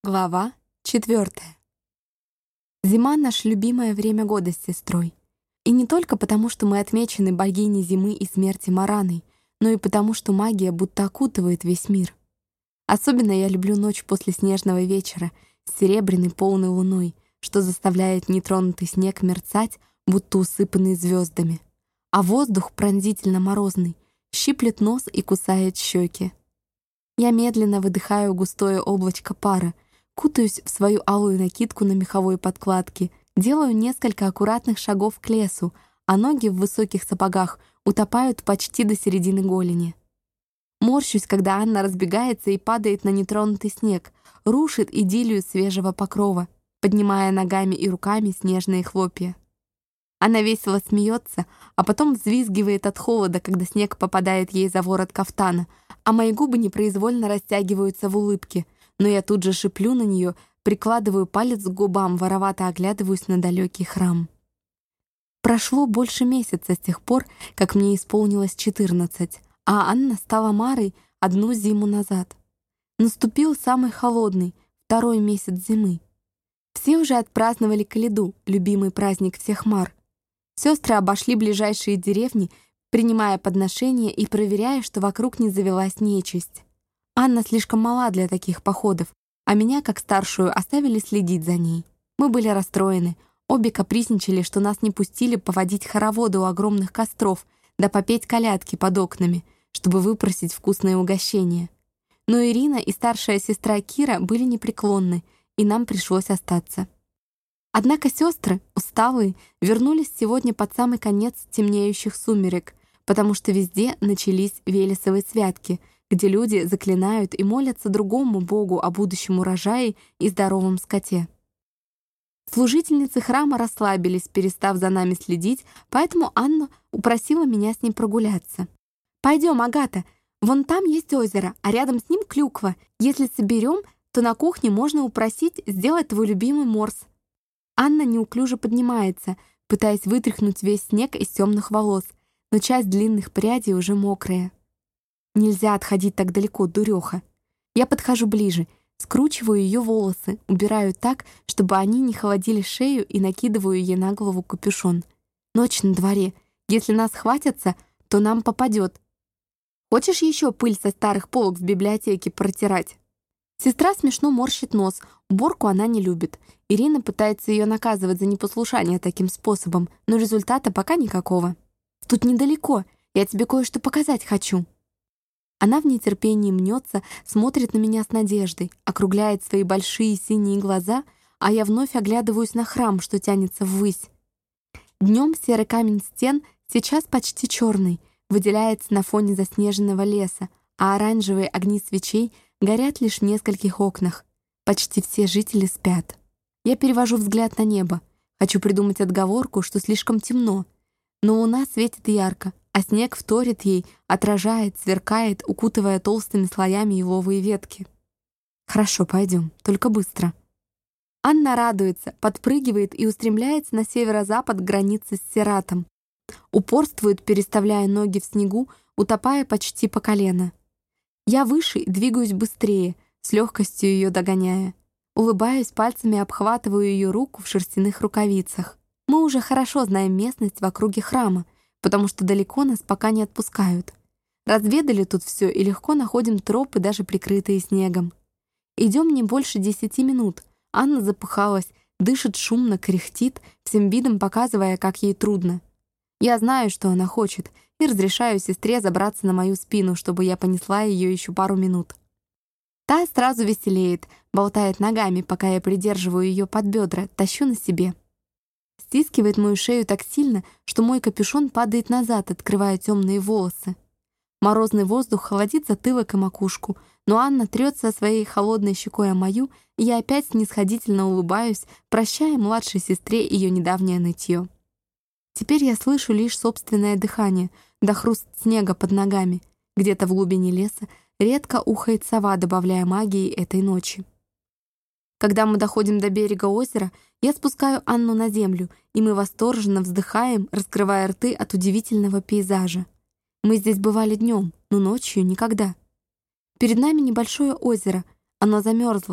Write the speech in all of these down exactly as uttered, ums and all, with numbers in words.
Глава четвертая. Зима — наше любимое время года с сестрой. И не только потому, что мы отмечены богиней зимы и смерти Мараной, но и потому, что магия будто окутывает весь мир. Особенно я люблю ночь после снежного вечера с серебряной полной луной, что заставляет нетронутый снег мерцать, будто усыпанный звездами. А воздух пронзительно морозный, щиплет нос и кусает щеки. Я медленно выдыхаю густое облачко пара, кутаюсь в свою алую накидку на меховой подкладке, делаю несколько аккуратных шагов к лесу, а ноги в высоких сапогах утопают почти до середины голени. Морщусь, когда Анна разбегается и падает на нетронутый снег, рушит идиллию свежего покрова, поднимая ногами и руками снежные хлопья. Она весело смеется, а потом взвизгивает от холода, когда снег попадает ей за ворот кафтана, а мои губы непроизвольно растягиваются в улыбке, но я тут же шиплю на нее, прикладываю палец к губам, воровато оглядываюсь на далекий храм. Прошло больше месяца с тех пор, как мне исполнилось четырнадцать, а Анна стала Марой одну зиму назад. Наступил самый холодный, второй месяц зимы. Все уже отпраздновали Каледу, любимый праздник всех Мар. Сестры обошли ближайшие деревни, принимая подношения и проверяя, что вокруг не завелась нечисть. Анна слишком мала для таких походов, а меня, как старшую, оставили следить за ней. Мы были расстроены, обе капризничали, что нас не пустили поводить хороводы у огромных костров, да попеть колядки под окнами, чтобы выпросить вкусные угощения. Но Ирина и старшая сестра Кира были непреклонны, и нам пришлось остаться. Однако сестры, усталые, вернулись сегодня под самый конец темнеющих сумерек, потому что везде начались Велесовые святки, где люди заклинают и молятся другому богу о будущем урожае и здоровом скоте. Служительницы храма расслабились, перестав за нами следить, поэтому Анна упросила меня с ней прогуляться. «Пойдем, Агата, вон там есть озеро, а рядом с ним клюква. Если соберем, то на кухне можно упросить сделать твой любимый морс». Анна неуклюже поднимается, пытаясь вытряхнуть весь снег из темных волос, но часть длинных прядей уже мокрая. Нельзя отходить так далеко, дуреха. Я подхожу ближе, скручиваю ее волосы, убираю так, чтобы они не холодили шею, и накидываю ей на голову капюшон. Ночь на дворе. Если нас хватятся, то нам попадет. Хочешь еще пыль со старых полок в библиотеке протирать? Сестра смешно морщит нос, уборку она не любит. Ирина пытается ее наказывать за непослушание таким способом, но результата пока никакого. «Тут недалеко, я тебе кое-что показать хочу». Она в нетерпении мнется, смотрит на меня с надеждой, округляет свои большие синие глаза, а я вновь оглядываюсь на храм, что тянется ввысь. Днем серый камень стен сейчас почти черный, выделяется на фоне заснеженного леса, а оранжевые огни свечей горят лишь в нескольких окнах. Почти все жители спят. Я перевожу взгляд на небо. Хочу придумать отговорку, что слишком темно. Но луна светит ярко, а снег вторит ей, отражает, сверкает, укутывая толстыми слоями еловые ветки. «Хорошо, пойдем, только быстро». Анна радуется, подпрыгивает и устремляется на северо-запад к границе с Сератом. Упорствует, переставляя ноги в снегу, утопая почти по колено. Я выше и двигаюсь быстрее, с легкостью ее догоняя. Улыбаюсь, пальцами обхватываю ее руку в шерстяных рукавицах. Мы уже хорошо знаем местность в округе храма, потому что далеко нас пока не отпускают. Разведали тут все и легко находим тропы, даже прикрытые снегом. Идем не больше десяти минут. Анна запыхалась, дышит шумно, кряхтит, всем видом показывая, как ей трудно. Я знаю, что она хочет, и разрешаю сестре забраться на мою спину, чтобы я понесла ее еще пару минут. Та сразу веселеет, болтает ногами, пока я придерживаю ее под бедра, тащу на себе. Стискивает мою шею так сильно, что мой капюшон падает назад, открывая темные волосы. Морозный воздух холодит затылок и макушку, но Анна трется своей холодной щекой о мою, и я опять снисходительно улыбаюсь, прощая младшей сестре ее недавнее нытье. Теперь я слышу лишь собственное дыхание, да хруст снега под ногами. Где-то в глубине леса редко ухает сова, добавляя магии этой ночи. Когда мы доходим до берега озера, я спускаю Анну на землю, и мы восторженно вздыхаем, раскрывая рты от удивительного пейзажа. Мы здесь бывали днем, но ночью никогда. Перед нами небольшое озеро. Оно замерзло,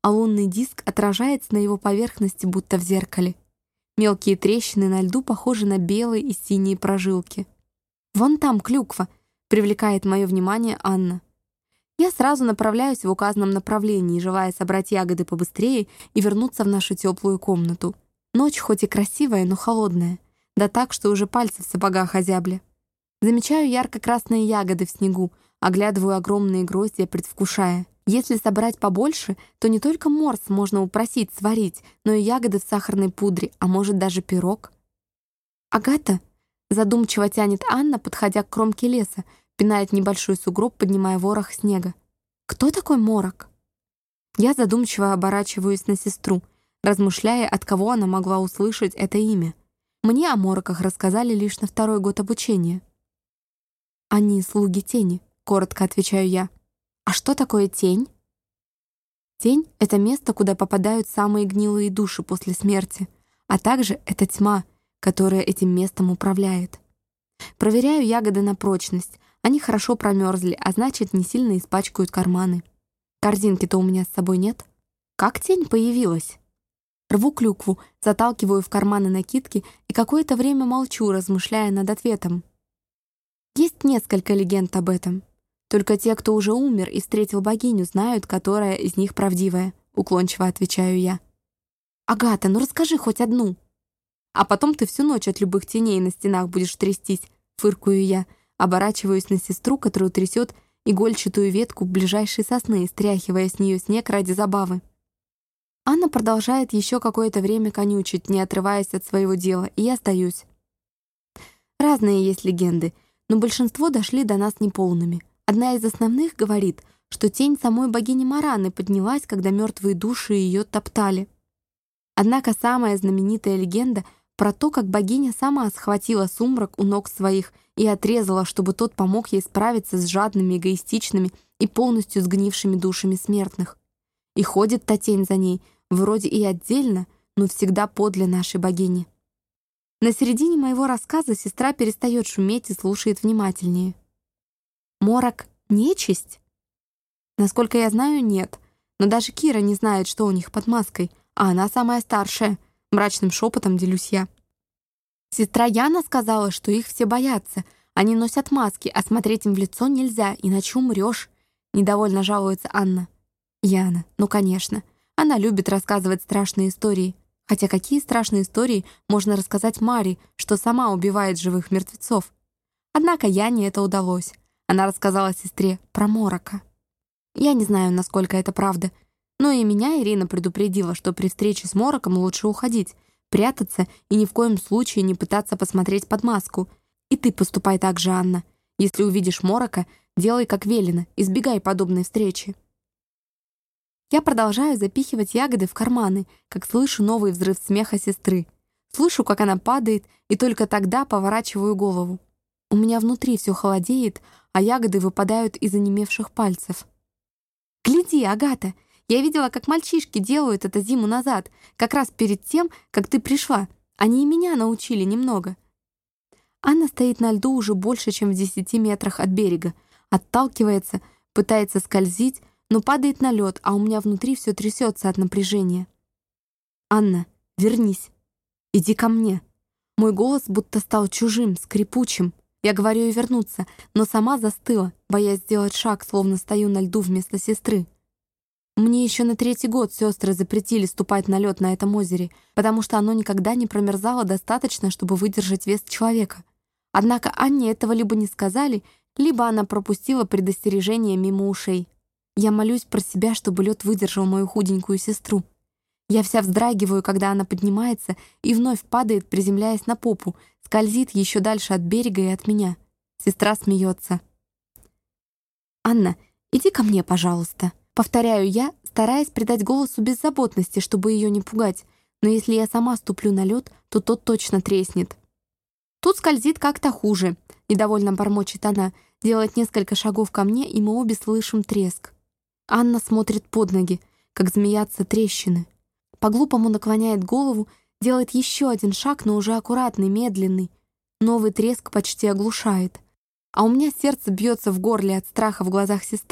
а лунный диск отражается на его поверхности, будто в зеркале. Мелкие трещины на льду похожи на белые и синие прожилки. «Вон там клюква», — привлекает мое внимание Анна. Я сразу направляюсь в указанном направлении, желая собрать ягоды побыстрее и вернуться в нашу теплую комнату. Ночь хоть и красивая, но холодная. Да так, что уже пальцы в сапогах озябли. Замечаю ярко-красные ягоды в снегу, оглядываю огромные гроздья, предвкушая. Если собрать побольше, то не только морс можно упросить сварить, но и ягоды в сахарной пудре, а может даже пирог. «Агата?» — задумчиво тянет Анна, подходя к кромке леса, пинает небольшой сугроб, поднимая ворох снега. «Кто такой Морок?» Я задумчиво оборачиваюсь на сестру, размышляя, от кого она могла услышать это имя. Мне о Мороках рассказали лишь на второй год обучения. «Они слуги тени», — коротко отвечаю я. «А что такое тень?» Тень — это место, куда попадают самые гнилые души после смерти, а также это тьма, которая этим местом управляет. Проверяю ягоды на прочность. Они хорошо промерзли, а значит, не сильно испачкают карманы. Корзинки-то у меня с собой нет. Как тень появилась? Рву клюкву, заталкиваю в карманы накидки и какое-то время молчу, размышляя над ответом. Есть несколько легенд об этом. Только те, кто уже умер и встретил богиню, знают, которая из них правдивая, уклончиво отвечаю я. «Агата, ну расскажи хоть одну». «А потом ты всю ночь от любых теней на стенах будешь трястись», — фыркую я, оборачиваюсь на сестру, которую трясет игольчатую ветку ближайшей сосны, стряхивая с нее снег ради забавы. Анна продолжает еще какое-то время конючить, не отрываясь от своего дела, и я сдаюсь. Разные есть легенды, но большинство дошли до нас неполными. Одна из основных говорит, что тень самой богини Мараны поднялась, когда мертвые души ее топтали. Однако самая знаменитая легенда про то, как богиня сама схватила сумрак у ног своих и отрезала, чтобы тот помог ей справиться с жадными, эгоистичными и полностью сгнившими душами смертных. И ходит та тень за ней, вроде и отдельно, но всегда подле нашей богини. На середине моего рассказа сестра перестает шуметь и слушает внимательнее. «Морок — нечисть?» Насколько я знаю, нет. Но даже Кира не знает, что у них под маской, а она самая старшая. Мрачным шепотом делюсь я. Сестра Яна сказала, что их все боятся. Они носят маски, а смотреть им в лицо нельзя, иначе умрешь. Недовольно жалуется Анна. Яна, ну конечно. Она любит рассказывать страшные истории. Хотя какие страшные истории можно рассказать Маре, что сама убивает живых мертвецов? Однако Яне это удалось. Она рассказала сестре про Морока. Я не знаю, насколько это правда, но и меня Ирина предупредила, что при встрече с Мороком лучше уходить, прятаться и ни в коем случае не пытаться посмотреть под маску. И ты поступай так же, Анна. Если увидишь Морока, делай как велено, избегай подобной встречи. Я продолжаю запихивать ягоды в карманы, как слышу новый взрыв смеха сестры. Слышу, как она падает, и только тогда поворачиваю голову. У меня внутри все холодеет, а ягоды выпадают из онемевших пальцев. «Гляди, Агата, я видела, как мальчишки делают это зиму назад, как раз перед тем, как ты пришла. Они и меня научили немного». Анна стоит на льду уже больше, чем в десяти метрах от берега, отталкивается, пытается скользить, но падает на лед, а у меня внутри все трясется от напряжения. «Анна, вернись. Иди ко мне». Мой голос будто стал чужим, скрипучим. Я говорю ей вернуться, но сама застыла, боясь сделать шаг, словно стою на льду вместо сестры. Мне еще на третий год сестры запретили ступать на лед на этом озере, потому что оно никогда не промерзало достаточно, чтобы выдержать вес человека. Однако Анне этого либо не сказали, либо она пропустила предостережение мимо ушей. Я молюсь про себя, чтобы лед выдержал мою худенькую сестру. Я вся вздрагиваю, когда она поднимается и вновь падает, приземляясь на попу, скользит еще дальше от берега и от меня. Сестра смеется. «Анна, иди ко мне, пожалуйста». Повторяю я, стараясь придать голосу беззаботности, чтобы ее не пугать, но если я сама ступлю на лед, то тот точно треснет. Тут скользит как-то хуже, недовольно бормочет она, делает несколько шагов ко мне, и мы обе слышим треск. Анна смотрит под ноги, как змеятся трещины. По-глупому наклоняет голову, делает еще один шаг, но уже аккуратный, медленный. Новый треск почти оглушает. А у меня сердце бьется в горле от страха в глазах сестры,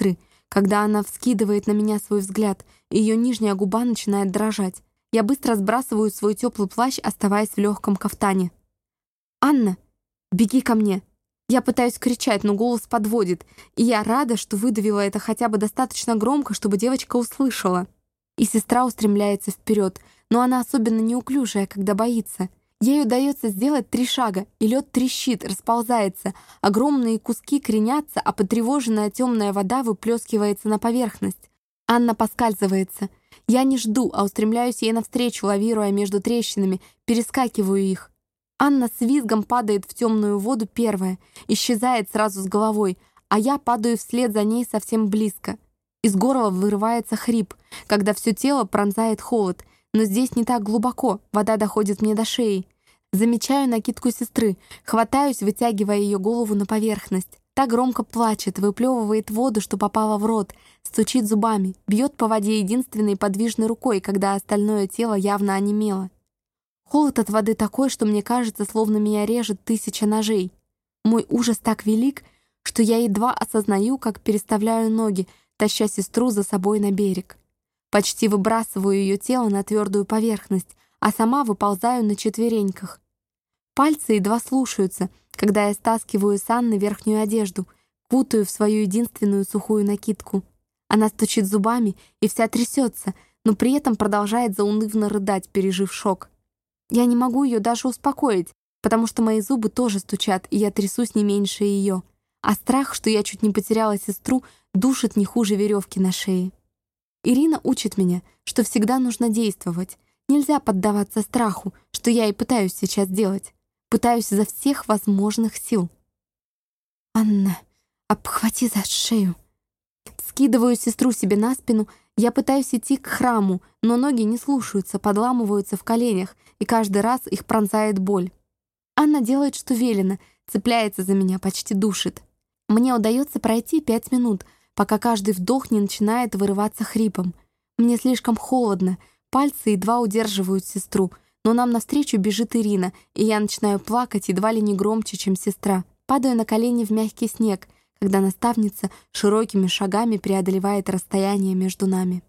Когда она вскидывает на меня свой взгляд, и ее нижняя губа начинает дрожать. Я быстро сбрасываю свой теплый плащ, оставаясь в легком кафтане. «Анна, беги ко мне!» Я пытаюсь кричать, но голос подводит, и я рада, что выдавила это хотя бы достаточно громко, чтобы девочка услышала. И сестра устремляется вперед, но она особенно неуклюжая, когда боится. Ей удается сделать три шага, и лед трещит, расползается, огромные куски кренятся, а потревоженная темная вода выплескивается на поверхность. Анна поскальзывается. Я не жду, а устремляюсь ей навстречу, лавируя между трещинами, перескакиваю их. Анна с визгом падает в темную воду первая, исчезает сразу с головой, а я падаю вслед за ней совсем близко. Из горла вырывается хрип, когда все тело пронзает холод, но здесь не так глубоко, вода доходит мне до шеи. Замечаю накидку сестры, хватаюсь, вытягивая ее голову на поверхность. Та громко плачет, выплевывает воду, что попало в рот, стучит зубами, бьет по воде единственной подвижной рукой, когда остальное тело явно онемело. Холод от воды такой, что мне кажется, словно меня режет тысяча ножей. Мой ужас так велик, что я едва осознаю, как переставляю ноги, таща сестру за собой на берег. Почти выбрасываю ее тело на твердую поверхность, а сама выползаю на четвереньках. Пальцы едва слушаются, когда я стаскиваю с Анны верхнюю одежду, кутаю в свою единственную сухую накидку. Она стучит зубами и вся трясется, но при этом продолжает заунывно рыдать, пережив шок. Я не могу ее даже успокоить, потому что мои зубы тоже стучат, и я трясусь не меньше ее. А страх, что я чуть не потеряла сестру, душит не хуже веревки на шее. Ирина учит меня, что всегда нужно действовать. Нельзя поддаваться страху, что я и пытаюсь сейчас делать. Пытаюсь изо всех возможных сил. «Анна, обхвати за шею». Скидываю сестру себе на спину. Я пытаюсь идти к храму, но ноги не слушаются, подламываются в коленях, и каждый раз их пронзает боль. Анна делает, что велено, цепляется за меня, почти душит. Мне удается пройти пять минут, пока каждый вдох не начинает вырываться хрипом. Мне слишком холодно, пальцы едва удерживают сестру, но нам навстречу бежит Ирина, и я начинаю плакать едва ли не громче, чем сестра. Падаю на колени в мягкий снег, когда наставница широкими шагами преодолевает расстояние между нами.